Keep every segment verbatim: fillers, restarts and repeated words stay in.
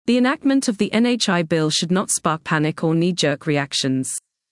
The enactment of the N H I bill should not spark panic or knee-jerk reactions.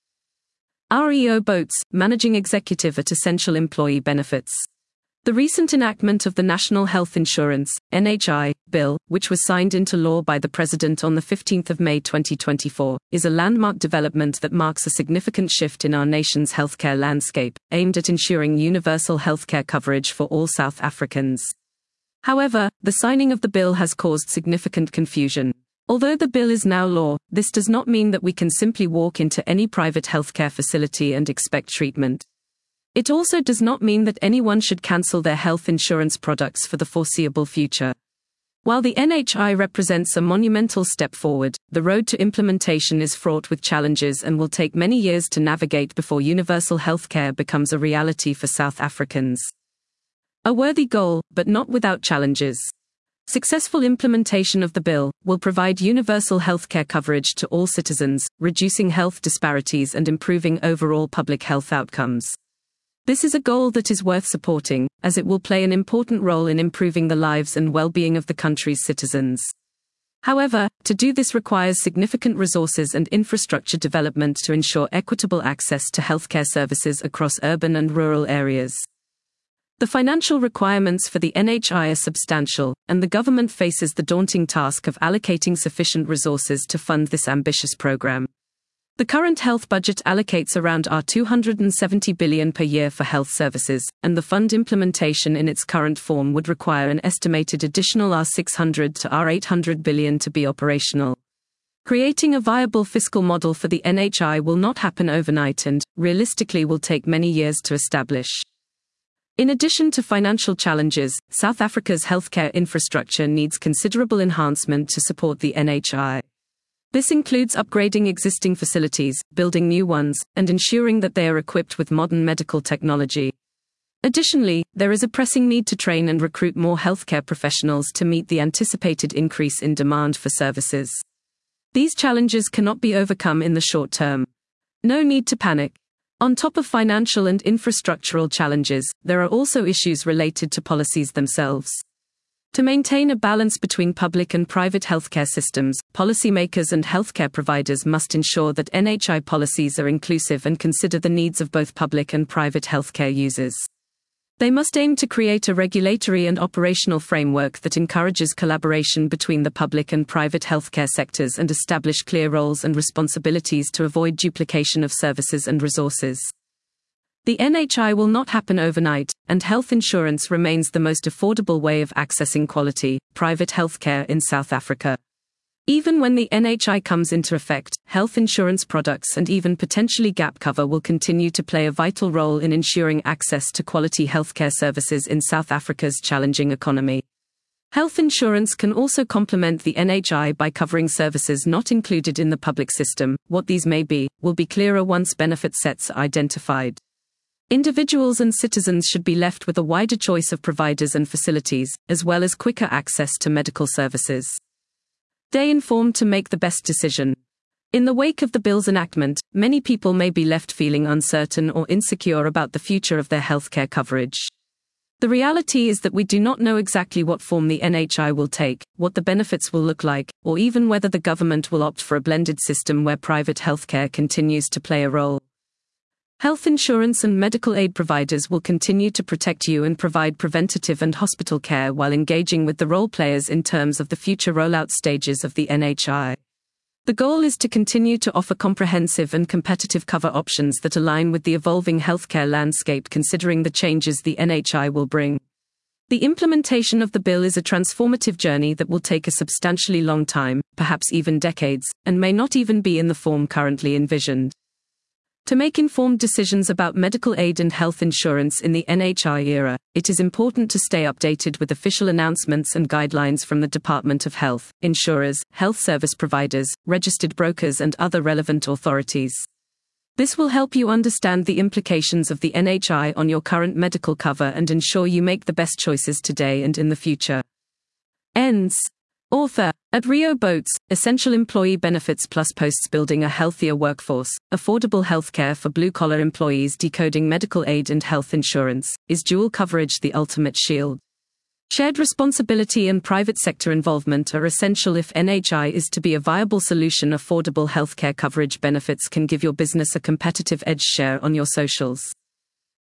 R E O Boats, Managing Executive at Essential Employee Benefits. The recent enactment of the National Health Insurance (N H I) bill, which was signed into law by the President on the fifteenth of May twenty twenty-four, is a landmark development that marks a significant shift in our nation's healthcare landscape, aimed at ensuring universal healthcare coverage for all South Africans. However, the signing of the bill has caused significant confusion. Although the bill is now law, this does not mean that we can simply walk into any private healthcare facility and expect treatment. It also does not mean that anyone should cancel their health insurance products for the foreseeable future. While the N H I represents a monumental step forward, the road to implementation is fraught with challenges and will take many years to navigate before universal healthcare becomes a reality for South Africans. A worthy goal, but not without challenges. Successful implementation of the bill will provide universal healthcare coverage to all citizens, reducing health disparities and improving overall public health outcomes. This is a goal that is worth supporting, as it will play an important role in improving the lives and well-being of the country's citizens. However, to do this requires significant resources and infrastructure development to ensure equitable access to healthcare services across urban and rural areas. The financial requirements for the N H I are substantial, and the government faces the daunting task of allocating sufficient resources to fund this ambitious program. The current health budget allocates around two hundred seventy billion dollars per year for health services, and the fund implementation in its current form would require an estimated additional six hundred to eight hundred billion dollars to be operational. Creating a viable fiscal model for the N H I will not happen overnight and, realistically, will take many years to establish. In addition to financial challenges, South Africa's healthcare infrastructure needs considerable enhancement to support the N H I. This includes upgrading existing facilities, building new ones, and ensuring that they are equipped with modern medical technology. Additionally, there is a pressing need to train and recruit more healthcare professionals to meet the anticipated increase in demand for services. These challenges cannot be overcome in the short term. No need to panic. On top of financial and infrastructural challenges, there are also issues related to policies themselves. To maintain a balance between public and private healthcare systems, policymakers and healthcare providers must ensure that N H I policies are inclusive and consider the needs of both public and private healthcare users. They must aim to create a regulatory and operational framework that encourages collaboration between the public and private healthcare sectors and establish clear roles and responsibilities to avoid duplication of services and resources. The N H I will not happen overnight, and health insurance remains the most affordable way of accessing quality, private healthcare in South Africa. Even when the N H I comes into effect, health insurance products and even potentially gap cover will continue to play a vital role in ensuring access to quality healthcare services in South Africa's challenging economy. Health insurance can also complement the N H I by covering services not included in the public system. What these may be, will be clearer once benefit sets are identified. Individuals and citizens should be left with a wider choice of providers and facilities, as well as quicker access to medical services. Stay informed to make the best decision. In the wake of the bill's enactment, many people may be left feeling uncertain or insecure about the future of their healthcare coverage. The reality is that we do not know exactly what form the N H I will take, what the benefits will look like, or even whether the government will opt for a blended system where private healthcare continues to play a role. Health insurance and medical aid providers will continue to protect you and provide preventative and hospital care while engaging with the role players in terms of the future rollout stages of the N H I. The goal is to continue to offer comprehensive and competitive cover options that align with the evolving healthcare landscape, considering the changes the N H I will bring. The implementation of the bill is a transformative journey that will take a substantially long time, perhaps even decades, and may not even be in the form currently envisioned. To make informed decisions about medical aid and health insurance in the N H I era, it is important to stay updated with official announcements and guidelines from the Department of Health, insurers, health service providers, registered brokers, and other relevant authorities. This will help you understand the implications of the N H I on your current medical cover and ensure you make the best choices today and in the future. Ends. Author. At R E O Boats, Essential Employee Benefits Plus posts building a healthier workforce, affordable healthcare for blue-collar employees, decoding medical aid and health insurance. Is dual coverage the ultimate shield? Shared responsibility and private sector involvement are essential if N H I is to be a viable solution. Affordable healthcare coverage benefits can give your business a competitive edge. Share on your socials.